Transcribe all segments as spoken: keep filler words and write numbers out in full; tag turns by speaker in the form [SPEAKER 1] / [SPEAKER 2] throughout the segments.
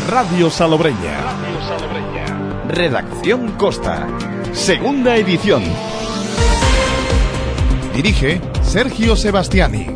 [SPEAKER 1] Radio Salobreña. Radio Salobreña. Redacción Costa. Segunda edición. Dirige Sergio Sebastiani.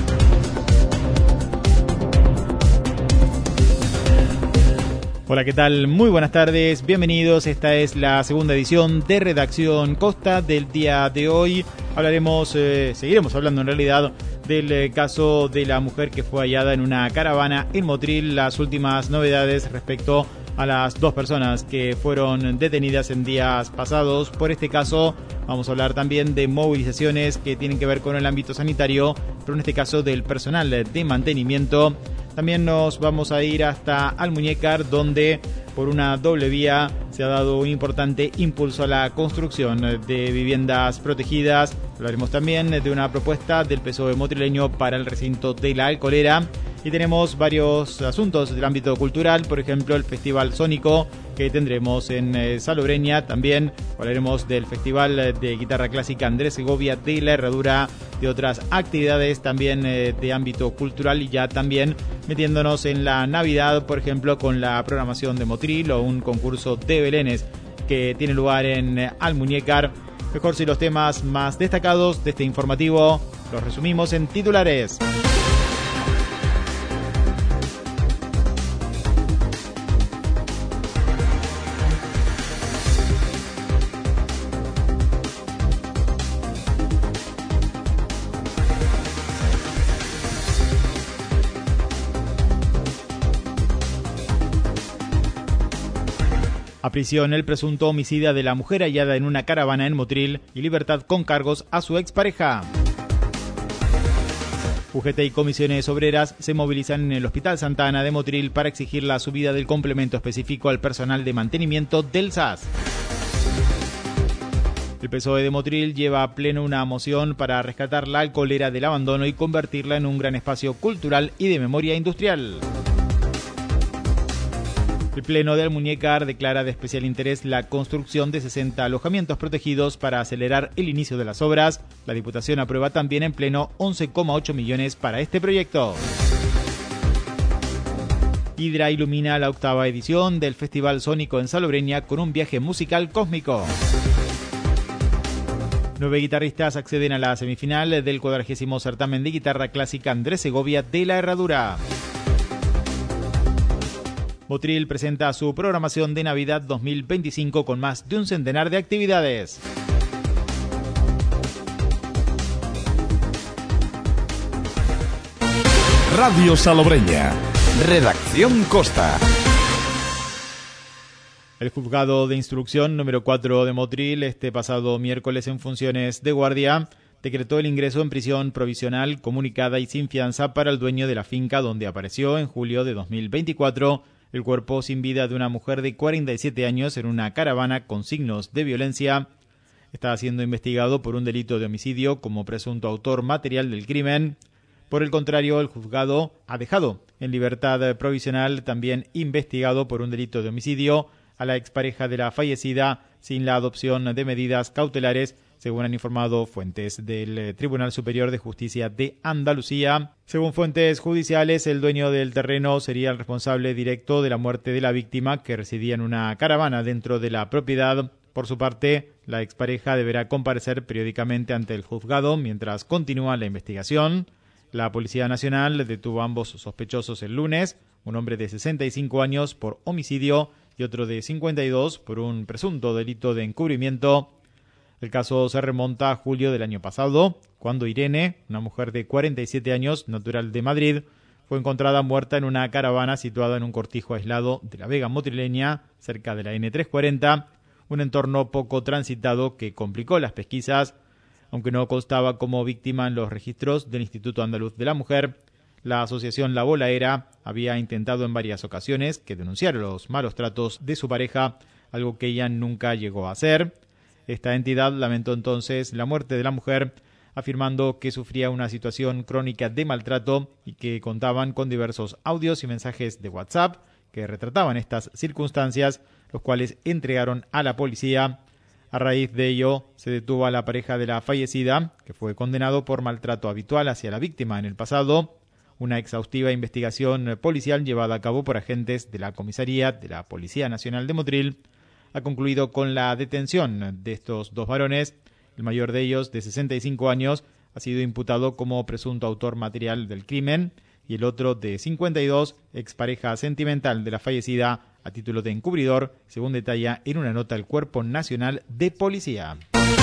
[SPEAKER 2] Hola, ¿qué tal? Muy buenas tardes, bienvenidos. Esta es la segunda edición de Redacción Costa del día de hoy. Hablaremos, eh, seguiremos hablando en realidad del eh, caso de la mujer que fue hallada en una caravana en Motril, las últimas novedades respecto a las dos personas que fueron detenidas en días pasados. Por este caso vamos a hablar también de movilizaciones que tienen que ver con el ámbito sanitario, pero en este caso del personal de mantenimiento. También nos vamos a ir hasta Almuñécar, donde por una doble vía se ha dado un importante impulso a la construcción de viviendas protegidas. Hablaremos también de una propuesta del P S O E motrileño para el recinto de la Alcolera. Y tenemos varios asuntos del ámbito cultural, por ejemplo el Festival Sónico que tendremos en eh, Salobreña. También hablaremos del Festival de Guitarra Clásica Andrés Segovia de la Herradura, de otras actividades también eh, de ámbito cultural, y ya también metiéndonos en la Navidad, por ejemplo con la programación de Motril o un concurso de belenes que tiene lugar en eh, Almuñécar. Mejor si los temas más destacados de este informativo los resumimos en titulares. A prisión el presunto homicida de la mujer hallada en una caravana en Motril y libertad con cargos a su expareja. U G T y comisiones obreras se movilizan en el Hospital Santa Ana de Motril para exigir la subida del complemento específico al personal de mantenimiento del S A S. El P S O E de Motril lleva a pleno una moción para rescatar la Alcolera del abandono y convertirla en un gran espacio cultural y de memoria industrial. El Pleno de Almuñécar declara de especial interés la construcción de sesenta alojamientos protegidos para acelerar el inicio de las obras. La Diputación aprueba también en Pleno once coma ocho millones para este proyecto. Hydra ilumina la octava edición del Festival Sónico en Salobreña con un viaje musical cósmico. Nueve guitarristas acceden a la semifinal del cuadragésimo certamen de guitarra clásica Andrés Segovia de la Herradura. Motril presenta su programación de Navidad dos mil veinticinco con más de un centenar de actividades.
[SPEAKER 1] Radio Salobreña. Redacción Costa.
[SPEAKER 2] El juzgado de instrucción número cuatro de Motril, este pasado miércoles en funciones de guardia, decretó el ingreso en prisión provisional, comunicada y sin fianza para el dueño de la finca donde apareció en julio de dos mil veinticuatro el cuerpo sin vida de una mujer de cuarenta y siete años en una caravana con signos de violencia. Está siendo investigado por un delito de homicidio como presunto autor material del crimen. Por el contrario, el juzgado ha dejado en libertad provisional, también investigado por un delito de homicidio, a la expareja de la fallecida sin la adopción de medidas cautelares, según han informado fuentes del Tribunal Superior de Justicia de Andalucía. Según fuentes judiciales, el dueño del terreno sería el responsable directo de la muerte de la víctima, que residía en una caravana dentro de la propiedad. Por su parte, la expareja deberá comparecer periódicamente ante el juzgado mientras continúa la investigación. La Policía Nacional detuvo a ambos sospechosos el lunes, un hombre de sesenta y cinco años por homicidio y otro de cincuenta y dos por un presunto delito de encubrimiento. El caso se remonta a julio del año pasado, cuando Irene, una mujer de cuarenta y siete años, natural de Madrid, fue encontrada muerta en una caravana situada en un cortijo aislado de la Vega motrileña, cerca de la ene trescientos cuarenta, un entorno poco transitado que complicó las pesquisas. Aunque no constaba como víctima en los registros del Instituto Andaluz de la Mujer, la asociación La Bolaera había intentado en varias ocasiones que denunciara los malos tratos de su pareja, algo que ella nunca llegó a hacer. Esta entidad lamentó entonces la muerte de la mujer, afirmando que sufría una situación crónica de maltrato y que contaban con diversos audios y mensajes de WhatsApp que retrataban estas circunstancias, los cuales entregaron a la policía. A raíz de ello, se detuvo a la pareja de la fallecida, que fue condenado por maltrato habitual hacia la víctima en el pasado. Una exhaustiva investigación policial llevada a cabo por agentes de la comisaría de la Policía Nacional de Motril ha concluido con la detención de estos dos varones. El mayor de ellos, de sesenta y cinco años, ha sido imputado como presunto autor material del crimen y el otro, de cincuenta y dos, expareja sentimental de la fallecida a título de encubridor, según detalla en una nota el Cuerpo Nacional de Policía.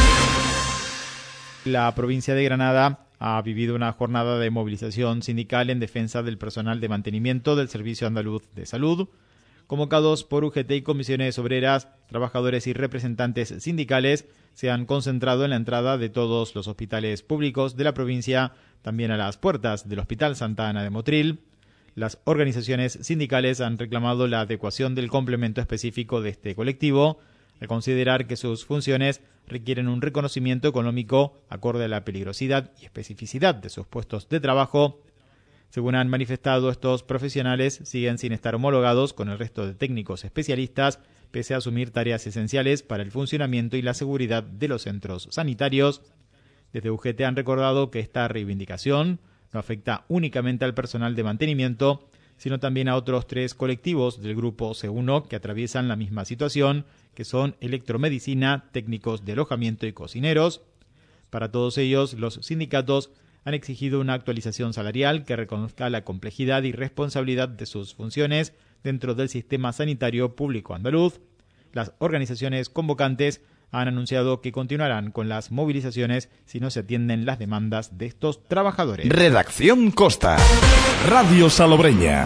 [SPEAKER 2] La provincia de Granada ha vivido una jornada de movilización sindical en defensa del personal de mantenimiento del Servicio Andaluz de Salud. Convocados por U G T y comisiones obreras, trabajadores y representantes sindicales, se han concentrado en la entrada de todos los hospitales públicos de la provincia, también a las puertas del Hospital Santa Ana de Motril. Las organizaciones sindicales han reclamado la adecuación del complemento específico de este colectivo, al considerar que sus funciones requieren un reconocimiento económico acorde a la peligrosidad y especificidad de sus puestos de trabajo. Según han manifestado, estos profesionales siguen sin estar homologados con el resto de técnicos especialistas, pese a asumir tareas esenciales para el funcionamiento y la seguridad de los centros sanitarios. Desde U G T han recordado que esta reivindicación no afecta únicamente al personal de mantenimiento, sino también a otros tres colectivos del grupo C uno que atraviesan la misma situación, que son electromedicina, técnicos de alojamiento y cocineros. Para todos ellos, los sindicatos han exigido una actualización salarial que reconozca la complejidad y responsabilidad de sus funciones dentro del sistema sanitario público andaluz. Las organizaciones convocantes han anunciado que continuarán con las movilizaciones si no se atienden las demandas de estos trabajadores.
[SPEAKER 1] Redacción Costa, Radio Salobreña.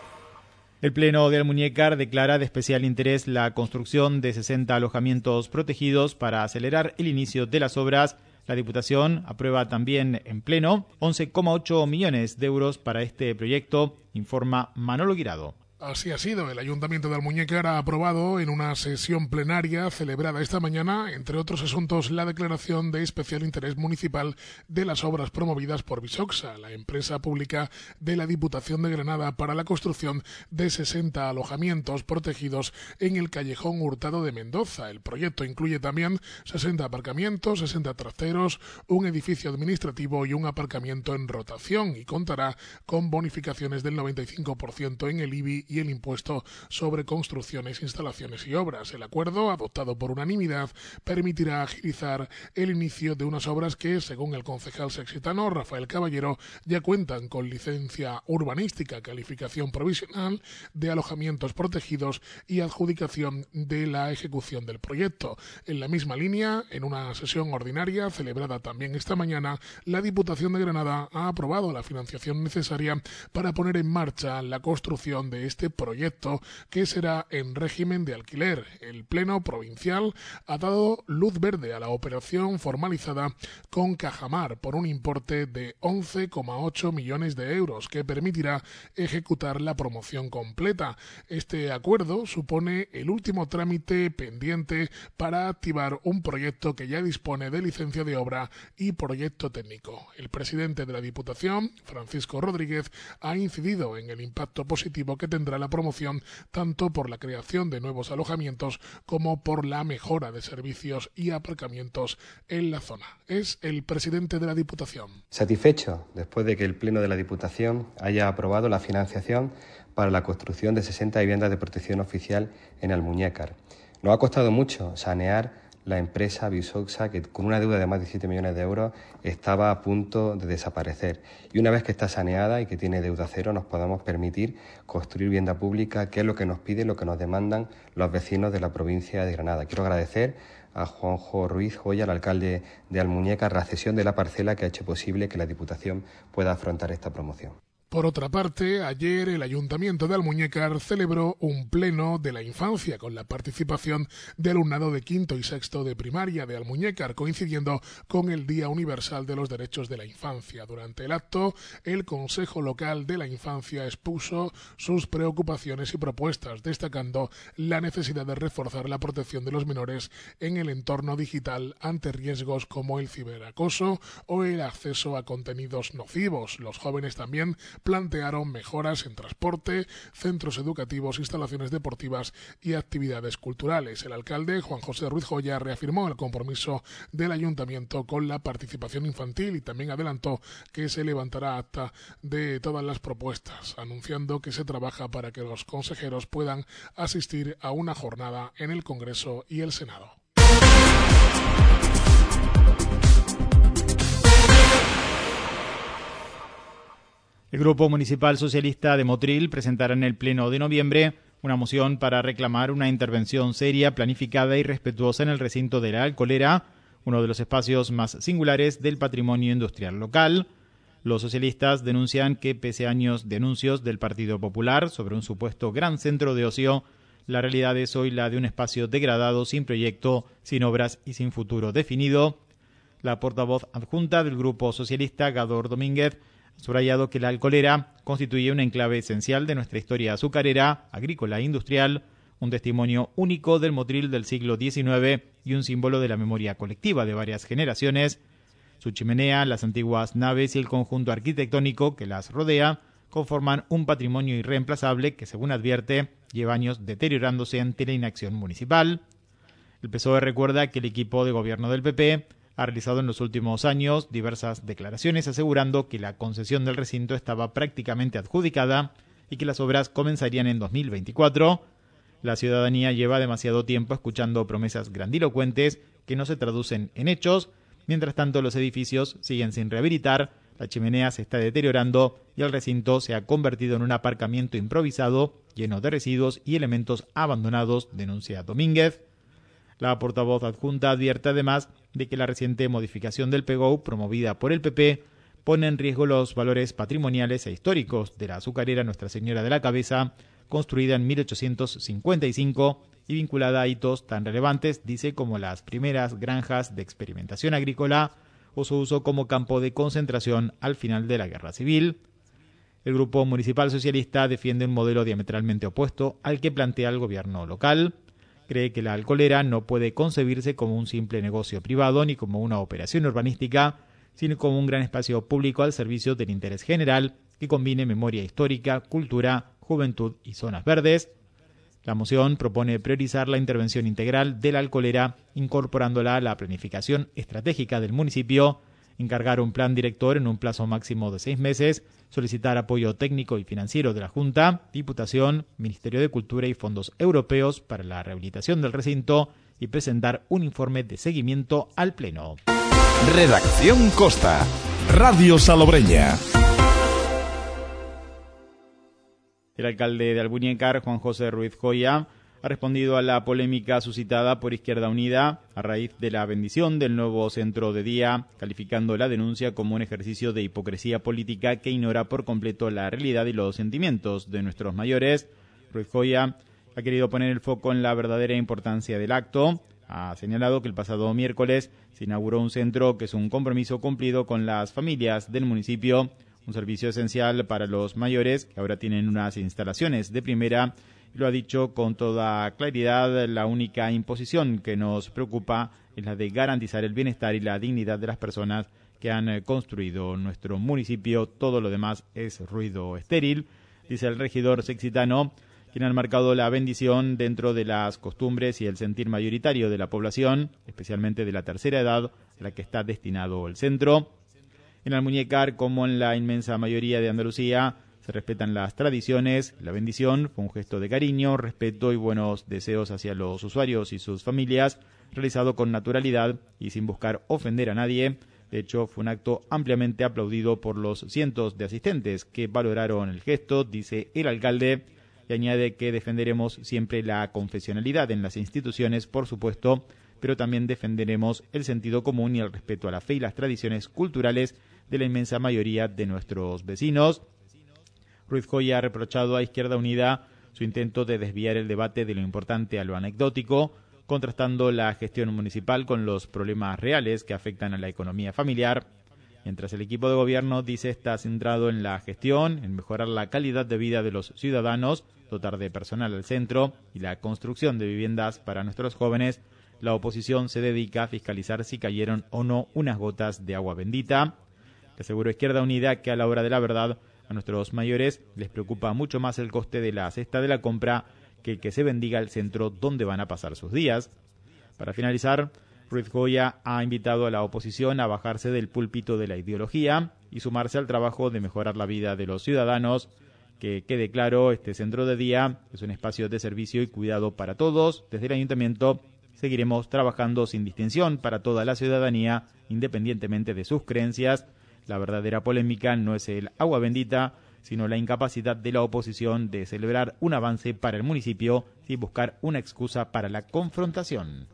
[SPEAKER 2] El Pleno de Almuñécar declara de especial interés la construcción de sesenta alojamientos protegidos para acelerar el inicio de las obras. La Diputación aprueba también en pleno once coma ocho millones de euros para este proyecto, informa Manolo Guirado.
[SPEAKER 3] Así ha sido. El Ayuntamiento de Almuñécar ha aprobado en una sesión plenaria celebrada esta mañana, entre otros asuntos, la declaración de especial interés municipal de las obras promovidas por Visoxa, la empresa pública de la Diputación de Granada, para la construcción de sesenta alojamientos protegidos en el Callejón Hurtado de Mendoza. El proyecto incluye también sesenta aparcamientos, sesenta trasteros, un edificio administrativo y un aparcamiento en rotación, y contará con bonificaciones del noventa y cinco por ciento en el I B I y el impuesto sobre construcciones, instalaciones y obras. El acuerdo, adoptado por unanimidad, permitirá agilizar el inicio de unas obras que, según el concejal sexitano Rafael Caballero, ya cuentan con licencia urbanística, calificación provisional de alojamientos protegidos y adjudicación de la ejecución del proyecto. En la misma línea, en una sesión ordinaria celebrada también esta mañana, la Diputación de Granada ha aprobado la financiación necesaria para poner en marcha la construcción de este proyecto, que será en régimen de alquiler. El Pleno Provincial ha dado luz verde a la operación formalizada con Cajamar por un importe de once coma ocho millones de euros, que permitirá ejecutar la promoción completa. Este acuerdo supone el último trámite pendiente para activar un proyecto que ya dispone de licencia de obra y proyecto técnico. El presidente de la Diputación, Francisco Rodríguez, ha incidido en el impacto positivo que tendrá la promoción, tanto por la creación de nuevos alojamientos como por la mejora de servicios y aparcamientos en la zona. Es el presidente de la Diputación.
[SPEAKER 4] Satisfecho después de que el Pleno de la Diputación haya aprobado la financiación para la construcción de sesenta viviendas de protección oficial en Almuñécar. Nos ha costado mucho sanear la empresa Visoxa, que con una deuda de más de siete millones de euros estaba a punto de desaparecer. Y una vez que está saneada y que tiene deuda cero, nos podamos permitir construir vivienda pública, que es lo que nos piden, lo que nos demandan los vecinos de la provincia de Granada. Quiero agradecer a Juanjo Ruiz Joya, el alcalde de Almuñécar, la cesión de la parcela que ha hecho posible que la Diputación pueda afrontar esta promoción.
[SPEAKER 3] Por otra parte, ayer el Ayuntamiento de Almuñécar celebró un pleno de la infancia con la participación de alumnado de quinto y sexto de primaria de Almuñécar, coincidiendo con el Día Universal de los Derechos de la Infancia. Durante el acto, el Consejo Local de la Infancia expuso sus preocupaciones y propuestas, destacando la necesidad de reforzar la protección de los menores en el entorno digital ante riesgos como el ciberacoso o el acceso a contenidos nocivos. Los jóvenes también plantearon mejoras en transporte, centros educativos, instalaciones deportivas y actividades culturales. El alcalde, Juan José Ruiz Joya, reafirmó el compromiso del ayuntamiento con la participación infantil y también adelantó que se levantará acta de todas las propuestas, anunciando que se trabaja para que los consejeros puedan asistir a una jornada en el Congreso y el Senado.
[SPEAKER 2] El Grupo Municipal Socialista de Motril presentará en el Pleno de noviembre una moción para reclamar una intervención seria, planificada y respetuosa en el recinto de la Alcolera, uno de los espacios más singulares del patrimonio industrial local. Los socialistas denuncian que, pese a años de anuncios del Partido Popular sobre un supuesto gran centro de ocio, la realidad es hoy la de un espacio degradado, sin proyecto, sin obras y sin futuro definido. La portavoz adjunta del Grupo Socialista, Gador Domínguez, ha subrayado que la Alcolera constituye un enclave esencial de nuestra historia azucarera, agrícola e industrial, un testimonio único del Motril del siglo diecinueve y un símbolo de la memoria colectiva de varias generaciones. Su chimenea, las antiguas naves y el conjunto arquitectónico que las rodea conforman un patrimonio irreemplazable que, según advierte, lleva años deteriorándose ante la inacción municipal. El P S O E recuerda que el equipo de gobierno del P P ha realizado en los últimos años diversas declaraciones asegurando que la concesión del recinto estaba prácticamente adjudicada y que las obras comenzarían en dos mil veinticuatro. La ciudadanía lleva demasiado tiempo escuchando promesas grandilocuentes que no se traducen en hechos. Mientras tanto, los edificios siguen sin rehabilitar, la chimenea se está deteriorando y el recinto se ha convertido en un aparcamiento improvisado lleno de residuos y elementos abandonados, denuncia Domínguez. La portavoz adjunta advierte además de que la reciente modificación del P G O, promovida por el P P, pone en riesgo los valores patrimoniales e históricos de la azucarera Nuestra Señora de la Cabeza, construida en mil ochocientos cincuenta y cinco y vinculada a hitos tan relevantes, dice, como las primeras granjas de experimentación agrícola o su uso como campo de concentración al final de la Guerra Civil. El Grupo Municipal Socialista defiende un modelo diametralmente opuesto al que plantea el gobierno local. Cree que la Alcolera no puede concebirse como un simple negocio privado ni como una operación urbanística, sino como un gran espacio público al servicio del interés general que combine memoria histórica, cultura, juventud y zonas verdes. La moción propone priorizar la intervención integral de la Alcolera, incorporándola a la planificación estratégica del municipio, encargar un plan director en un plazo máximo de seis meses, solicitar apoyo técnico y financiero de la Junta, Diputación, Ministerio de Cultura y fondos europeos para la rehabilitación del recinto y presentar un informe de seguimiento al Pleno.
[SPEAKER 1] Redacción Costa, Radio Salobreña.
[SPEAKER 2] El alcalde de Albuñécar, Juan José Ruiz Joya, ha respondido a la polémica suscitada por Izquierda Unida a raíz de la bendición del nuevo centro de día, calificando la denuncia como un ejercicio de hipocresía política que ignora por completo la realidad y los sentimientos de nuestros mayores. Ruiz Joya ha querido poner el foco en la verdadera importancia del acto. Ha señalado que el pasado miércoles se inauguró un centro que es un compromiso cumplido con las familias del municipio, un servicio esencial para los mayores que ahora tienen unas instalaciones de primera. Lo ha dicho con toda claridad, la única imposición que nos preocupa es la de garantizar el bienestar y la dignidad de las personas que han construido nuestro municipio. Todo lo demás es ruido estéril, dice el regidor sexitano, quien ha marcado la bendición dentro de las costumbres y el sentir mayoritario de la población, especialmente de la tercera edad, a la que está destinado el centro. En Almuñécar, como en la inmensa mayoría de Andalucía, se respetan las tradiciones. La bendición fue un gesto de cariño, respeto y buenos deseos hacia los usuarios y sus familias, realizado con naturalidad y sin buscar ofender a nadie. De hecho, fue un acto ampliamente aplaudido por los cientos de asistentes que valoraron el gesto, dice el alcalde, y añade que defenderemos siempre la confesionalidad en las instituciones, por supuesto, pero también defenderemos el sentido común y el respeto a la fe y las tradiciones culturales de la inmensa mayoría de nuestros vecinos. Ruiz Joya ha reprochado a Izquierda Unida su intento de desviar el debate de lo importante a lo anecdótico, contrastando la gestión municipal con los problemas reales que afectan a la economía familiar. Mientras el equipo de gobierno dice está centrado en la gestión, en mejorar la calidad de vida de los ciudadanos, dotar de personal al centro y la construcción de viviendas para nuestros jóvenes, la oposición se dedica a fiscalizar si cayeron o no unas gotas de agua bendita. Le aseguró Izquierda Unida que a la hora de la verdad A nuestros mayores les preocupa mucho más el coste de la cesta de la compra que el que se bendiga el centro donde van a pasar sus días. Para finalizar, Ruiz Goya ha invitado a la oposición a bajarse del púlpito de la ideología y sumarse al trabajo de mejorar la vida de los ciudadanos. Que quede claro, este centro de día es un espacio de servicio y cuidado para todos. Desde el Ayuntamiento seguiremos trabajando sin distinción para toda la ciudadanía, independientemente de sus creencias. La verdadera polémica no es el agua bendita, sino la incapacidad de la oposición de celebrar un avance para el municipio y buscar una excusa para la confrontación.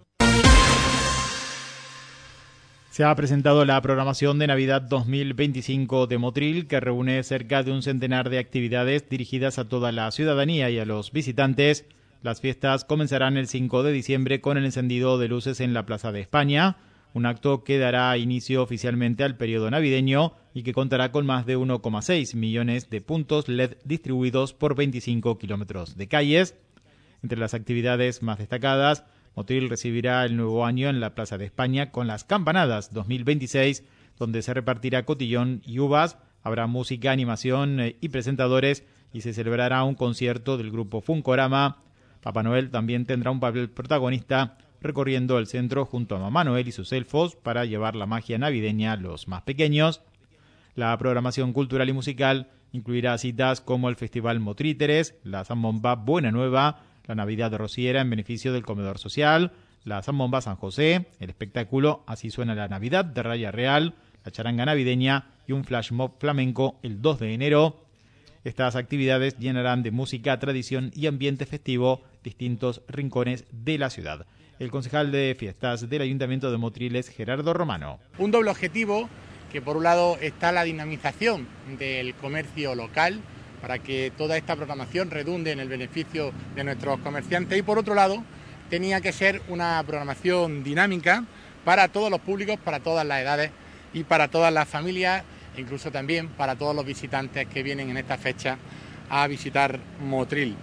[SPEAKER 2] Se ha presentado la programación de Navidad dos mil veinticinco de Motril, que reúne cerca de un centenar de actividades dirigidas a toda la ciudadanía y a los visitantes. Las fiestas comenzarán el cinco de diciembre con el encendido de luces en la Plaza de España, un acto que dará inicio oficialmente al periodo navideño y que contará con más de uno coma seis millones de puntos L E D distribuidos por veinticinco kilómetros de calles. Entre las actividades más destacadas, Motril recibirá el nuevo año en la Plaza de España con las Campanadas dos mil veintiséis, donde se repartirá cotillón y uvas, habrá música, animación y presentadores y se celebrará un concierto del grupo Funkorama. Papá Noel también tendrá un papel protagonista recorriendo el centro junto a Mamá Noel y sus elfos para llevar la magia navideña a los más pequeños. La programación cultural y musical incluirá citas como el Festival Motríteres, la Zambomba Buena Nueva, la Navidad Rociera en beneficio del comedor social, la Zambomba San José, el espectáculo Así suena la Navidad de Raya Real, la charanga navideña y un flash mob flamenco el dos de enero. Estas actividades llenarán de música, tradición y ambiente festivo distintos rincones de la ciudad. El concejal de fiestas del Ayuntamiento de Motril es Gerardo Romano.
[SPEAKER 5] Un doble objetivo, que por un lado está la dinamización del comercio local, para que toda esta programación redunde en el beneficio de nuestros comerciantes, y por otro lado tenía que ser una programación dinámica para todos los públicos, para todas las edades y para todas las familias, e incluso también para todos los visitantes que vienen en esta fecha a visitar Motril.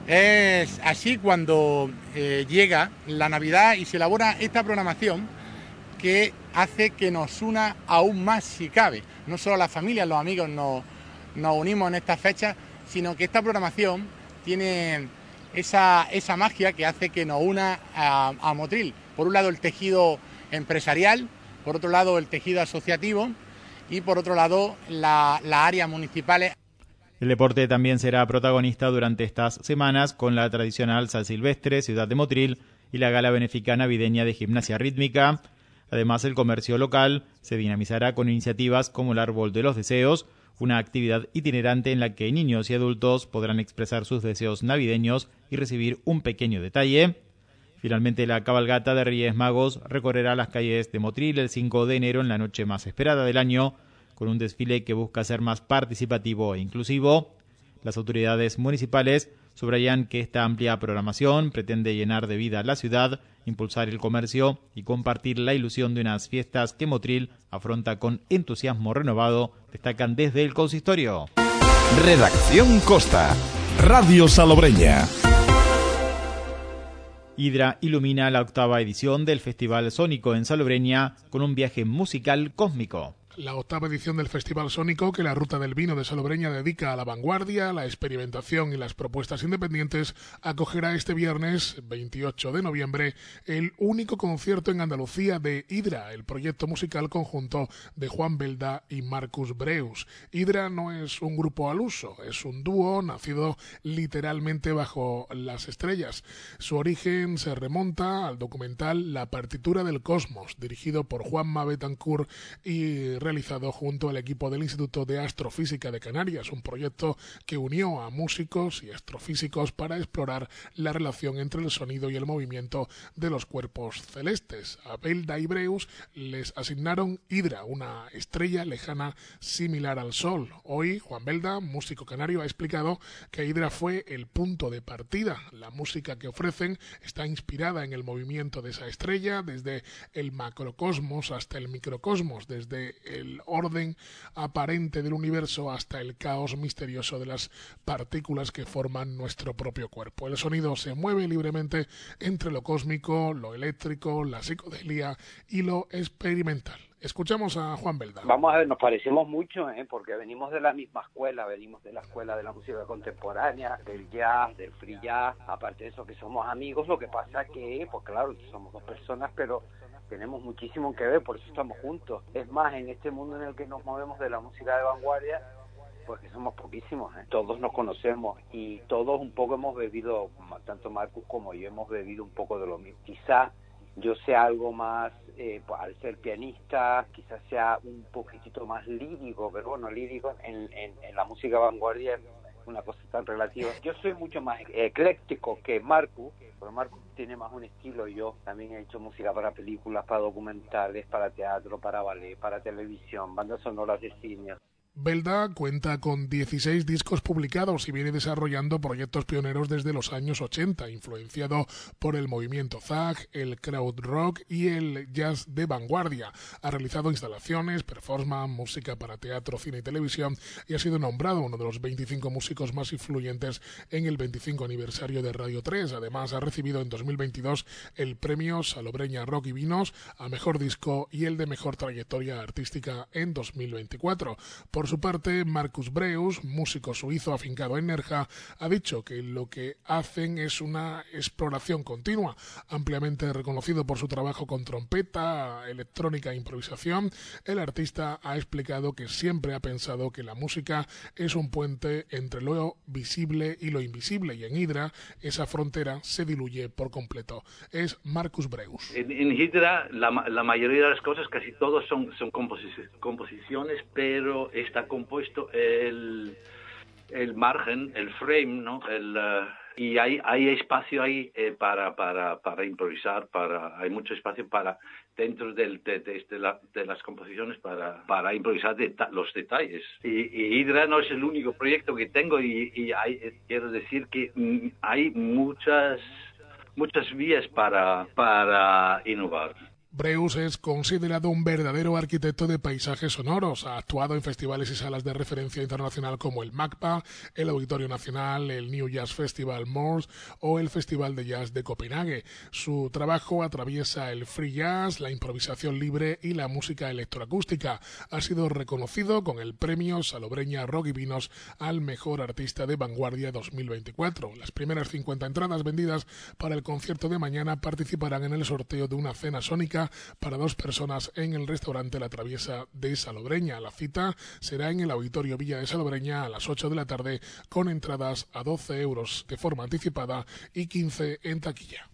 [SPEAKER 5] Es así cuando eh, llega la Navidad y se elabora esta programación que hace que nos una aún más si cabe. No solo las familias, los amigos nos, nos unimos en estas fechas, sino que esta programación tiene esa, esa magia que hace que nos una a, a Motril. Por un lado el tejido empresarial, por otro lado el tejido asociativo y por otro lado la, las áreas municipales.
[SPEAKER 2] El deporte también será protagonista durante estas semanas con la tradicional Sal Silvestre, Ciudad de Motril, y la gala benéfica navideña de gimnasia rítmica. Además, el comercio local se dinamizará con iniciativas como el Árbol de los Deseos, una actividad itinerante en la que niños y adultos podrán expresar sus deseos navideños y recibir un pequeño detalle. Finalmente, la cabalgata de Reyes Magos recorrerá las calles de Motril el cinco de enero en la noche más esperada del año, con un desfile que busca ser más participativo e inclusivo. Las autoridades municipales subrayan que esta amplia programación pretende llenar de vida la ciudad, impulsar el comercio y compartir la ilusión de unas fiestas que Motril afronta con entusiasmo renovado, destacan desde el consistorio.
[SPEAKER 1] Redacción Costa, Radio Salobreña.
[SPEAKER 2] Hidra ilumina la octava edición del Festival Sónico en Salobreña con un viaje musical cósmico.
[SPEAKER 3] La octava edición del Festival Sónico, que la Ruta del Vino de Salobreña dedica a la vanguardia, la experimentación y las propuestas independientes, acogerá este viernes veintiocho de noviembre el único concierto en Andalucía de Hidra, el proyecto musical conjunto de Juan Belda y Marcus Breus. Hidra no es un grupo al uso, es un dúo nacido literalmente bajo las estrellas. Su origen se remonta al documental La partitura del cosmos, dirigido por Juanma Betancourt y realizado junto al equipo del Instituto de Astrofísica de Canarias, un proyecto que unió a músicos y astrofísicos para explorar la relación entre el sonido y el movimiento de los cuerpos celestes. A Belda y Breus les asignaron Hidra, una estrella lejana similar al Sol. Hoy, Juan Belda, músico canario, ha explicado que Hidra fue el punto de partida. La música que ofrecen está inspirada en el movimiento de esa estrella, desde el macrocosmos hasta el microcosmos, desde el orden aparente del universo hasta el caos misterioso de las partículas que forman nuestro propio cuerpo. El sonido se mueve libremente entre lo cósmico, lo eléctrico, la psicodelia y lo experimental. Escuchamos a Juan Belda.
[SPEAKER 6] Vamos a ver, nos parecemos mucho, ¿eh? Porque venimos de la misma escuela, venimos de la escuela de la música contemporánea, del jazz, del free jazz, aparte de eso que somos amigos, lo que pasa que, pues claro, somos dos personas, pero tenemos muchísimo que ver, por eso estamos juntos. Es más, en este mundo en el que nos movemos de la música de vanguardia, pues que somos poquísimos, ¿eh? Todos nos conocemos y todos un poco hemos bebido, tanto Marcus como yo hemos bebido un poco de lo mismo. Quizá yo sea algo más, eh, al ser pianista, quizás sea un poquitito más lírico, pero bueno, lírico en, en, en la música vanguardia es una cosa tan relativa. Yo soy mucho más ecléctico que Marcus, pero Marcus tiene más un estilo. Yo también he hecho música para películas, para documentales, para teatro, para ballet, para televisión, bandas sonoras de cine.
[SPEAKER 3] Belda cuenta con dieciséis discos publicados y viene desarrollando proyectos pioneros desde los años ochenta, influenciado por el movimiento Zag, el crowd rock y el jazz de vanguardia. Ha realizado instalaciones, performance, música para teatro, cine y televisión y ha sido nombrado uno de los veinticinco músicos más influyentes en el veinticinco aniversario de Radio tres. Además, ha recibido en dos mil veintidós el premio Salobreña Rock y Vinos a Mejor Disco y el de Mejor Trayectoria Artística en dos mil veinticuatro. Por Por su parte, Marcus Breus, músico suizo afincado en Nerja, ha dicho que lo que hacen es una exploración continua, ampliamente reconocido por su trabajo con trompeta, electrónica e improvisación. El artista ha explicado que siempre ha pensado que la música es un puente entre lo visible y lo invisible, y en Hydra esa frontera se diluye por completo. Es Marcus Breus.
[SPEAKER 7] En, en Hydra la, la mayoría de las cosas, casi todos son, son composi- composiciones, pero esta está compuesto el, el margen, el frame, ¿no? El, uh, y hay, hay espacio ahí eh, para, para, para improvisar, para, hay mucho espacio para dentro del, de, de, de, la, de las composiciones para, para improvisar deta- los detalles. Y, y Hydra no es el único proyecto que tengo y, y hay, eh, quiero decir que mm, hay muchas, muchas vías para, para innovar.
[SPEAKER 3] Breus es considerado un verdadero arquitecto de paisajes sonoros. Ha actuado en festivales y salas de referencia internacional como el MACBA, el Auditorio Nacional, el New Jazz Festival Moors o el Festival de Jazz de Copenhague. Su trabajo atraviesa el free jazz, la improvisación libre y la música electroacústica. Ha sido reconocido con el premio Salobreña Rock y Vinos al Mejor Artista de Vanguardia dos mil veinticuatro. Las primeras cincuenta entradas vendidas para el concierto de mañana participarán en el sorteo de una cena sónica para dos personas en el restaurante La Traviesa de Salobreña. La cita será en el Auditorio Villa de Salobreña a las ocho de la tarde, con entradas a doce euros de forma anticipada y quince en taquilla.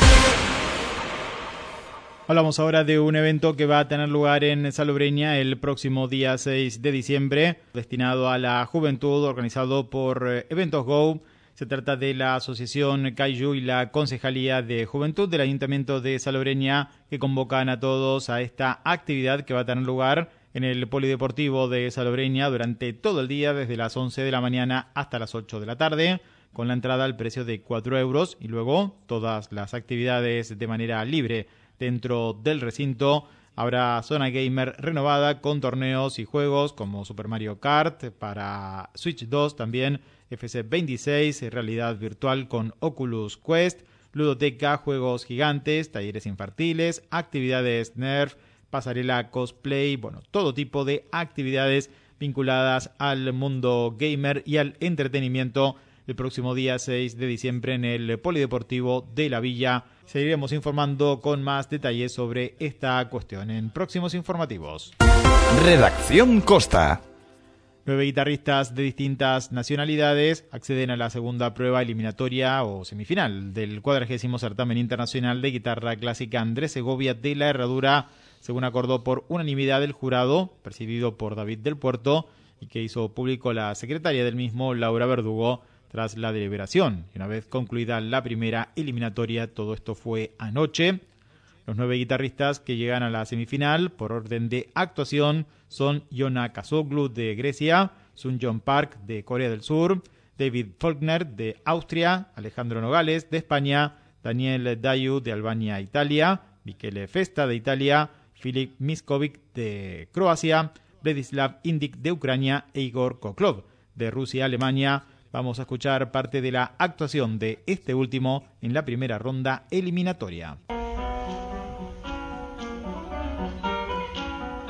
[SPEAKER 2] Hablamos ahora de un evento que va a tener lugar en Salobreña el próximo día seis de diciembre, destinado a la juventud, organizado por Eventos Go. Se trata de la Asociación Kaiju y la Concejalía de Juventud del Ayuntamiento de Salobreña, que convocan a todos a esta actividad que va a tener lugar en el Polideportivo de Salobreña durante todo el día, desde las once de la mañana hasta las ocho de la tarde, con la entrada al precio de cuatro euros y luego todas las actividades de manera libre dentro del recinto. Habrá zona gamer renovada con torneos y juegos como Super Mario Kart para Switch dos, también F C veintiséis, realidad virtual con Oculus Quest, ludoteca, juegos gigantes, talleres infantiles, actividades Nerf, pasarela cosplay, bueno, todo tipo de actividades vinculadas al mundo gamer y al entretenimiento el próximo día seis de diciembre en el Polideportivo de la Villa. Seguiremos informando con más detalles sobre esta cuestión en próximos informativos.
[SPEAKER 1] Redacción Costa.
[SPEAKER 2] Nueve guitarristas de distintas nacionalidades acceden a la segunda prueba eliminatoria o semifinal del cuadragésimo certamen internacional de guitarra clásica Andrés Segovia de la Herradura, según acordó por unanimidad el jurado, presidido por David del Puerto, y que hizo público la secretaria del mismo, Laura Verdugo, tras la deliberación. Y una vez concluida la primera eliminatoria, todo esto fue anoche. Los nueve guitarristas que llegan a la semifinal, por orden de actuación, son Yona Kazoglu de Grecia, Sun Jong Park de Corea del Sur, David Faulkner de Austria, Alejandro Nogales de España, Daniel Dayu de Albania, Italia, Michele Festa de Italia, Filip Miskovic de Croacia, Vladislav Indik de Ucrania e Igor Koklov de Rusia, Alemania. Vamos a escuchar parte de la actuación de este último en la primera ronda eliminatoria.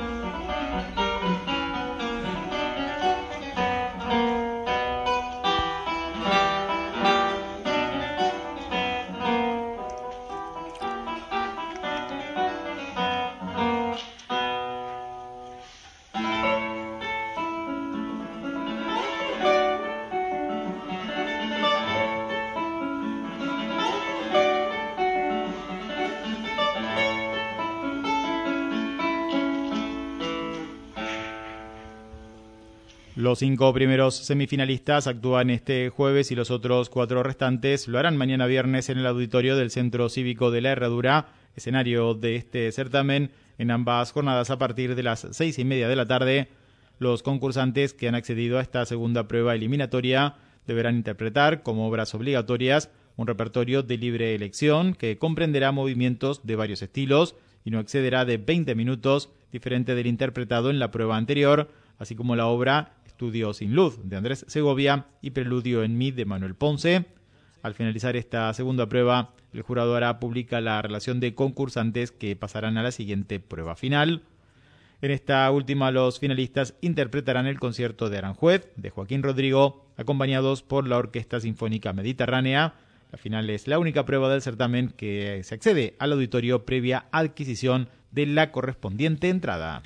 [SPEAKER 2] Los cinco primeros semifinalistas actúan este jueves y los otros cuatro restantes lo harán mañana viernes en el auditorio del Centro Cívico de la Herradura, escenario de este certamen en ambas jornadas a partir de las seis y media de la tarde. Los concursantes que han accedido a esta segunda prueba eliminatoria deberán interpretar como obras obligatorias un repertorio de libre elección que comprenderá movimientos de varios estilos y no excederá de veinte minutos, diferente del interpretado en la prueba anterior, así como la obra Estudio sin luz de Andrés Segovia y Preludio en mi de Manuel Ponce. Al finalizar esta segunda prueba, el jurado hará pública la relación de concursantes que pasarán a la siguiente prueba final. En esta última, los finalistas interpretarán el concierto de Aranjuez de Joaquín Rodrigo, acompañados por la Orquesta Sinfónica Mediterránea. La final es la única prueba del certamen que se accede al auditorio previa adquisición de la correspondiente entrada.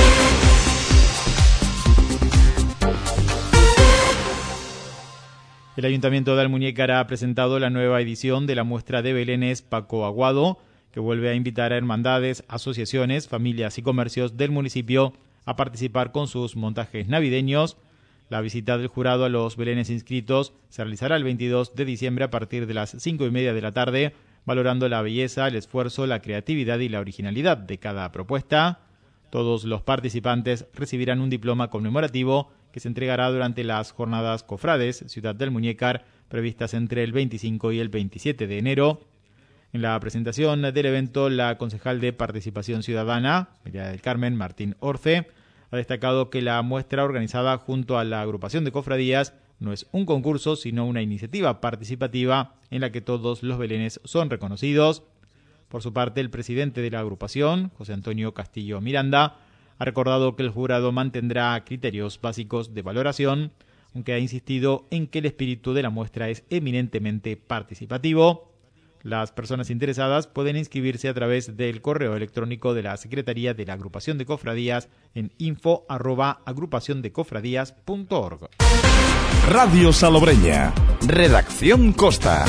[SPEAKER 2] El Ayuntamiento de Almuñécar ha presentado la nueva edición de la muestra de Belenes Paco Aguado, que vuelve a invitar a hermandades, asociaciones, familias y comercios del municipio a participar con sus montajes navideños. La visita del jurado a los belenes inscritos se realizará el veintidós de diciembre a partir de las cinco y media de la tarde, valorando la belleza, el esfuerzo, la creatividad y la originalidad de cada propuesta. Todos los participantes recibirán un diploma conmemorativo que se entregará durante las jornadas Cofrades Ciudad del Muñécar, previstas entre el veinticinco y el veintisiete de enero. En la presentación del evento, la concejal de Participación Ciudadana, María del Carmen Martín Orce, ha destacado que la muestra organizada junto a la agrupación de cofradías no es un concurso, sino una iniciativa participativa en la que todos los belenes son reconocidos. Por su parte, el presidente de la agrupación, José Antonio Castillo Miranda, ha recordado que el jurado mantendrá criterios básicos de valoración, aunque ha insistido en que el espíritu de la muestra es eminentemente participativo. Las personas interesadas pueden inscribirse a través del correo electrónico de la Secretaría de la Agrupación de Cofradías en info arroba agrupación de cofradías punto org.
[SPEAKER 1] Radio Salobreña. Redacción Costa.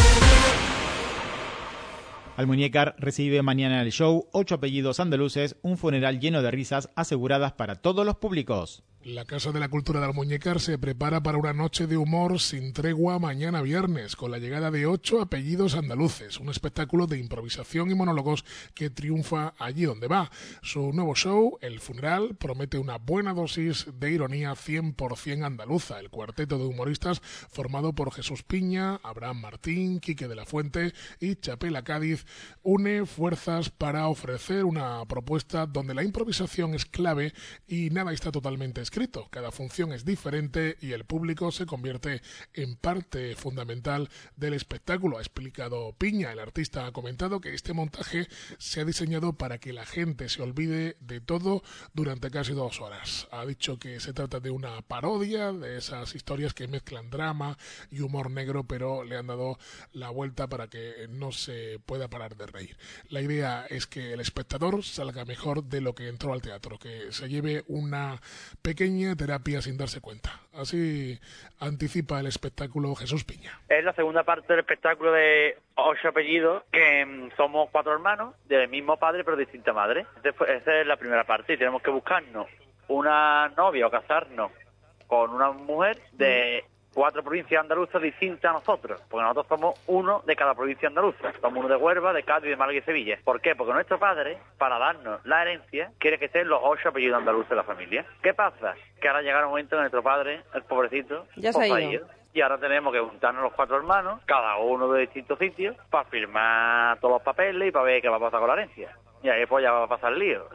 [SPEAKER 2] Almuñécar recibe mañana en el show Ocho apellidos andaluces, un funeral lleno de risas aseguradas para todos los públicos.
[SPEAKER 3] La Casa de la Cultura de Almuñécar se prepara para una noche de humor sin tregua mañana viernes, con la llegada de Ocho apellidos andaluces, un espectáculo de improvisación y monólogos que triunfa allí donde va. Su nuevo show, El Funeral, promete una buena dosis de ironía cien por ciento andaluza. El cuarteto de humoristas, formado por Jesús Piña, Abraham Martín, Quique de la Fuente y Chapela Cádiz, une fuerzas para ofrecer una propuesta donde la improvisación es clave y nada está totalmente escrito. Cada función es diferente y el público se convierte en parte fundamental del espectáculo, ha explicado Piña. El artista ha comentado que este montaje se ha diseñado para que la gente se olvide de todo durante casi dos horas. Ha dicho que se trata de una parodia de esas historias que mezclan drama y humor negro, pero le han dado la vuelta para que no se pueda parar de reír. La idea es que el espectador salga mejor de lo que entró al teatro, que se lleve una pequeña terapia sin darse cuenta. Así anticipa el espectáculo Jesús Piña.
[SPEAKER 8] Es la segunda parte del espectáculo de Ocho apellidos, que mm, somos cuatro hermanos del mismo padre pero distinta madre. Esa es la primera parte y tenemos que buscarnos una novia o casarnos con una mujer de cuatro provincias andaluzas distintas a nosotros, porque nosotros somos uno de cada provincia andaluza. Somos uno de Huelva, de Cádiz, de Málaga y Sevilla. ¿Por qué? Porque nuestro padre, para darnos la herencia, quiere que sean los ocho apellidos andaluces de la familia. ¿Qué pasa? Que ahora llega el momento que nuestro padre, el pobrecito,
[SPEAKER 9] ya se ha ido.
[SPEAKER 8] Y ahora tenemos que juntarnos los cuatro hermanos, cada uno de distintos sitios, para firmar todos los papeles y para ver qué va a pasar con la herencia. Y ahí pues ya va a pasar el lío.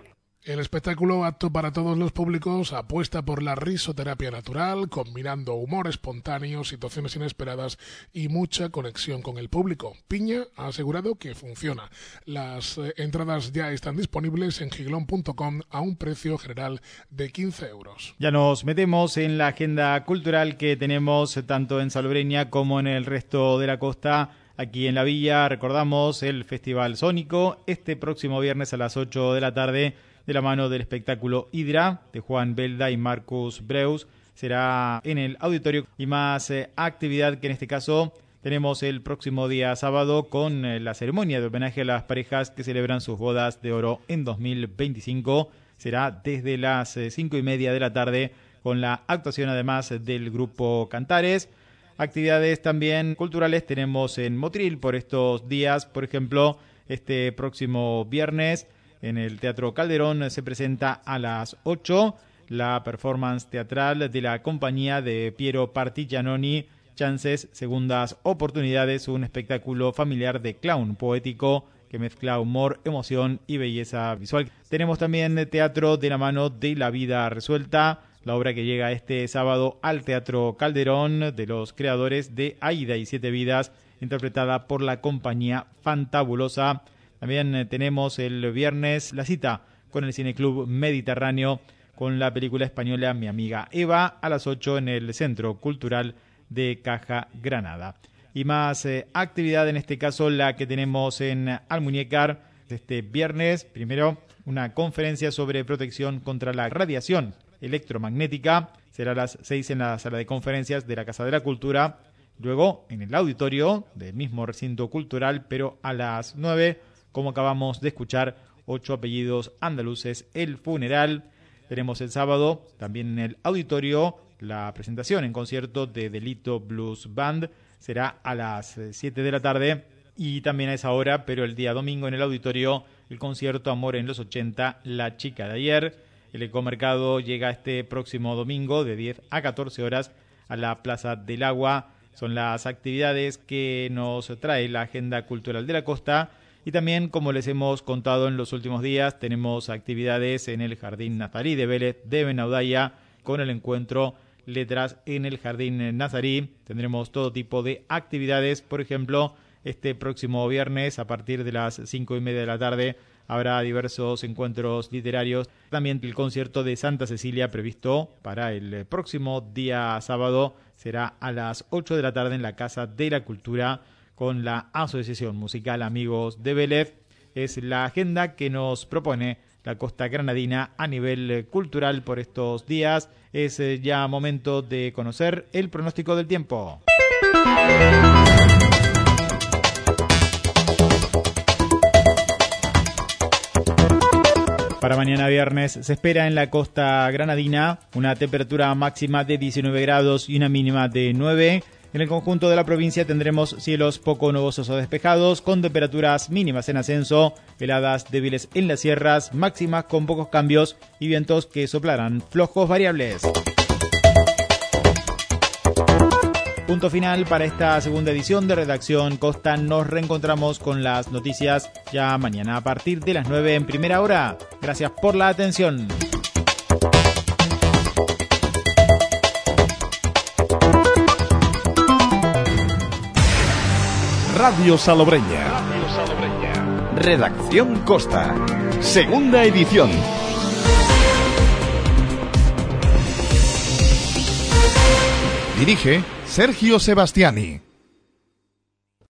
[SPEAKER 3] El espectáculo, apto para todos los públicos, apuesta por la risoterapia natural, combinando humor espontáneo, situaciones inesperadas y mucha conexión con el público. Piña ha asegurado que funciona. Las eh, entradas ya están disponibles en giglón punto com a un precio general de quince euros.
[SPEAKER 2] Ya nos metemos en la agenda cultural que tenemos tanto en Salobreña como en el resto de la costa. Aquí en la villa recordamos el Festival Sónico este próximo viernes a las ocho de la tarde, de la mano del espectáculo Hydra de Juan Belda y Marcus Breus. Será en el auditorio y más eh, actividad que en este caso tenemos el próximo día sábado con eh, la ceremonia de homenaje a las parejas que celebran sus bodas de oro en dos mil veinticinco. Será desde las eh, cinco y media de la tarde con la actuación además del grupo Cantares. Actividades también culturales tenemos en Motril por estos días. Por ejemplo, este próximo viernes en el Teatro Calderón se presenta a las ocho la performance teatral de la compañía de Piero Partigianoni, Chances, Segundas Oportunidades, un espectáculo familiar de clown poético que mezcla humor, emoción y belleza visual. Tenemos también teatro de la mano de La Vida Resuelta, la obra que llega este sábado al Teatro Calderón de los creadores de Aida y Siete Vidas, interpretada por la compañía Fantabulosa. También tenemos el viernes la cita con el Cineclub Mediterráneo con la película española Mi Amiga Eva a las ocho en el Centro Cultural de Caja Granada. Y más eh, actividad, en este caso la que tenemos en Almuñécar este viernes. Primero, una conferencia sobre protección contra la radiación electromagnética. Será a las seis en la sala de conferencias de la Casa de la Cultura. Luego, en el auditorio del mismo recinto cultural, pero a las nueve, como acabamos de escuchar, ocho apellidos andaluces, el funeral. Tenemos el sábado, también en el auditorio, la presentación en concierto de Delito Blues Band. Será a las siete de la tarde y también a esa hora, pero el día domingo en el auditorio, el concierto Amor en los ochenta, La Chica de Ayer. El Ecomercado llega este próximo domingo de diez a catorce horas a la Plaza del Agua. Son las actividades que nos trae la Agenda Cultural de la Costa. Y también, como les hemos contado en los últimos días, tenemos actividades en el Jardín Nazarí de Vélez de Benaudalla con el encuentro Letras en el Jardín Nazarí. Tendremos todo tipo de actividades. Por ejemplo, este próximo viernes a partir de las cinco y media de la tarde habrá diversos encuentros literarios. También el concierto de Santa Cecilia previsto para el próximo día sábado será a las ocho de la tarde en la Casa de la Cultura con la Asociación Musical Amigos de Vélez. Es la agenda que nos propone la costa granadina a nivel cultural por estos días. Es ya momento de conocer el pronóstico del tiempo. Para mañana viernes se espera en la costa granadina una temperatura máxima de diecinueve grados y una mínima de nueve. En el conjunto de la provincia tendremos cielos poco nubosos o despejados, con temperaturas mínimas en ascenso, heladas débiles en las sierras, máximas con pocos cambios y vientos que soplarán flojos variables. Punto final para esta segunda edición de Redacción Costa. Nos reencontramos con las noticias ya mañana a partir de las nueve en primera hora. Gracias por la atención.
[SPEAKER 1] Radio Salobreña. Radio Salobreña. Redacción Costa. Segunda edición. Dirige Sergio Sebastiani.